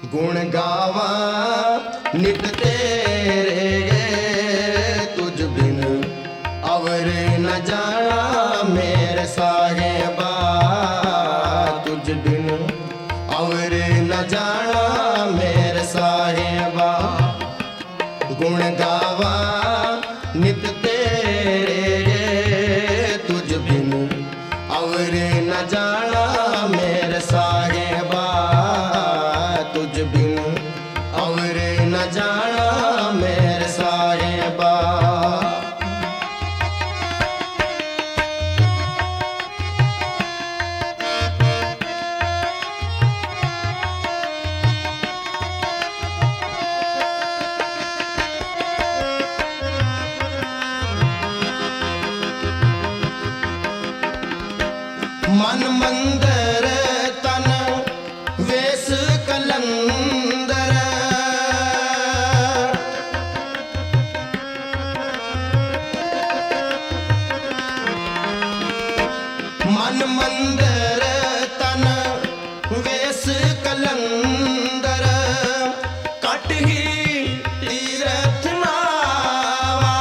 गुण गावा नित तेरे, तुझ बिन अवर न जाना मेरे साहिबा, तुझ बिन अवर न जाना मेरे साहिबा। गुण गावा नित तेरे, तुझ बिन अवर न जाना मेरे साहिबा, तुझ बिन अवर न जाना मेरे साहिबा। मन मंदिर तन वेश कलंदर, मन मंदिर तन वेश कलंदर, कट ही तीरथ नावा,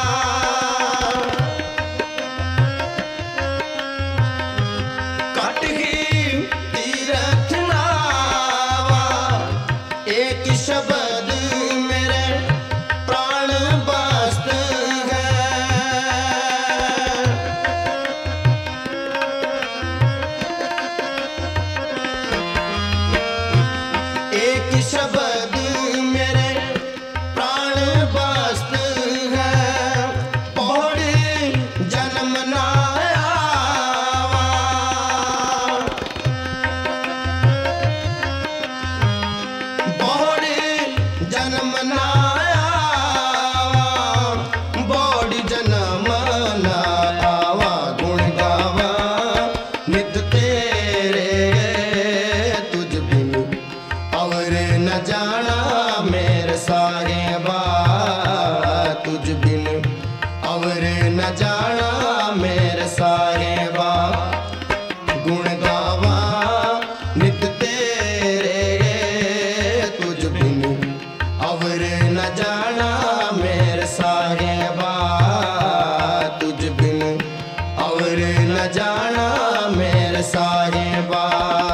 कट ही तीरथ नावा। एक शब्द मेरे प्राण बस्त है, एक शब्द मेरे प्राण बस्त है, पौड़ी जन्म ना आवा, पौड़ी जन्म ना आवा, पौड़ी जन्म ना आवा। गुण गावा नित तेरे, तुझ बिन अवर न जाना मेरे साहिबा, तुझ बिन अवर न जाना मेरे साहिबा। गुण गावा नित तेरे, तुझ बिन अवर न जाना मेरे साहिबा, तुझ बिन अवर न जाना मेरे साहिबा।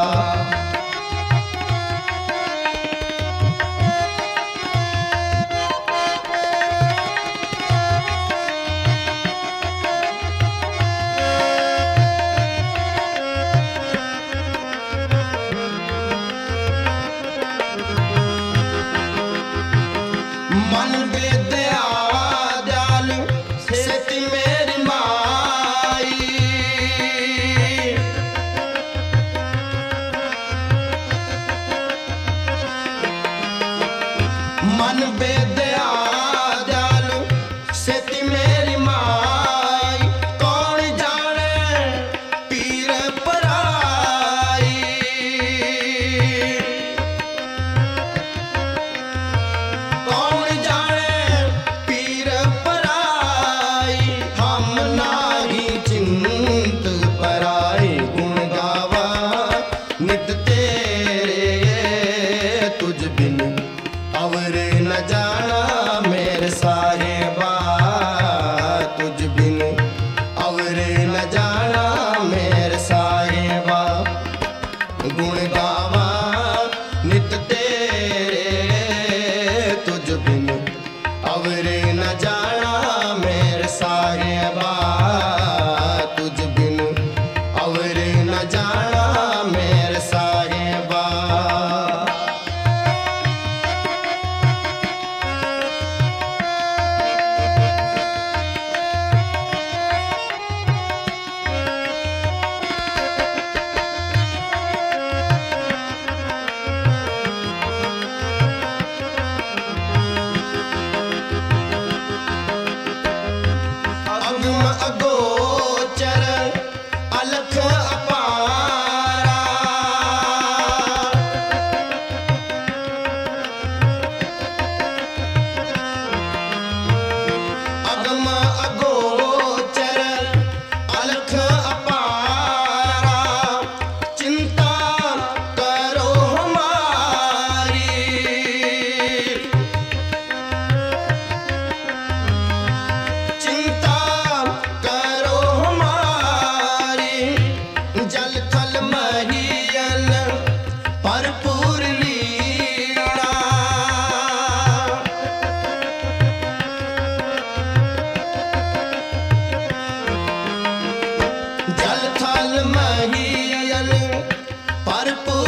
मन विद्या दयाल सेति मेरी माई, मन विद्या दयाल सेति मेरी माई। कौन जाने पीर पराई, कौन जाने पीर पराई, हम नाही चिंत पराई। गुण गावा नित तेरे, तुझ बिन अवर न जाना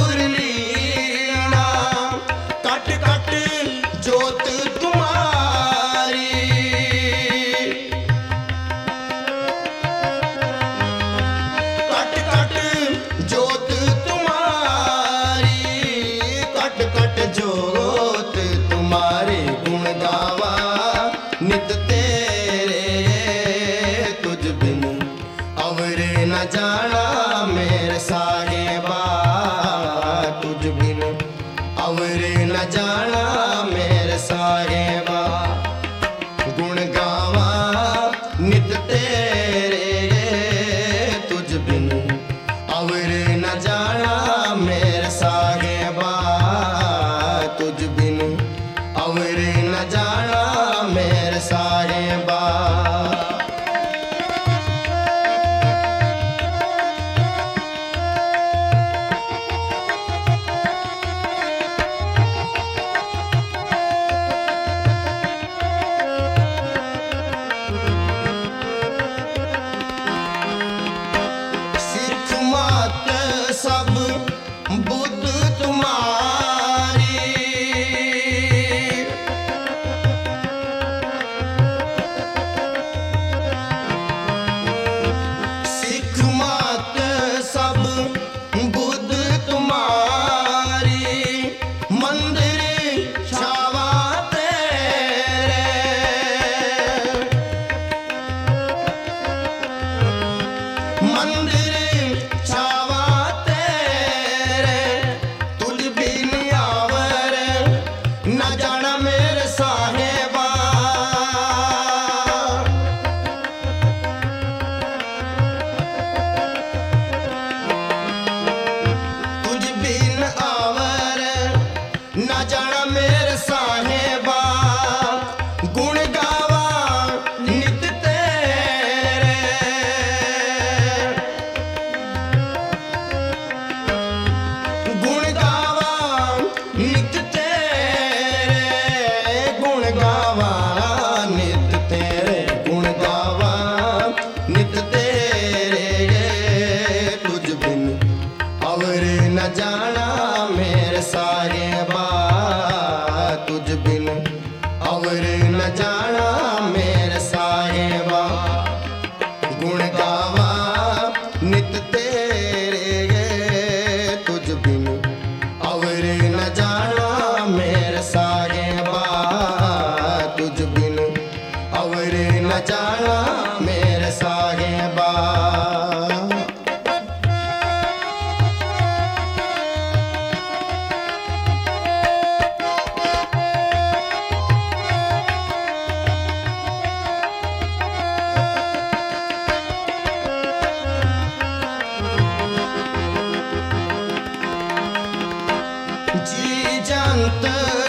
मुरलीना कट कट जोत तुम्हारी कट कट जोत तुम्हारी कट कट जोत तुम्हारी गुण गावा नित तेरे तुझ बिन अवर न जाना मेरे साहेबा तुझ बिन अवर न जाना मेरे साहेबा गुण गावा नित तेरे तुझ बिन अवर न जाना मेरे साहेबा तुझ बिन अवर न जाना मेरे साहेबा सब बुद्ध तुम्हारी सिख मत सब बुद्ध तुम्हारी मंदिर छावा तेरे मंदिर छावा न जाना मेरे साहेबा तुझ बिन आवर न जाना मेरे साहेबा गुण गावा नित तेरे गुण गावा नित गुण गावा नित तेरे गुण गावा नित तेरे तुझ बिन अवर न जाना मेरे साहेबा तुझ बिन अवर न जाना मेरे साहेबा गुण गावा नित तेरे तुझ बिन अवर न जाना मेरे साहेबा तुझ बिन अवर न जाना मेरे साहेबा जी जंत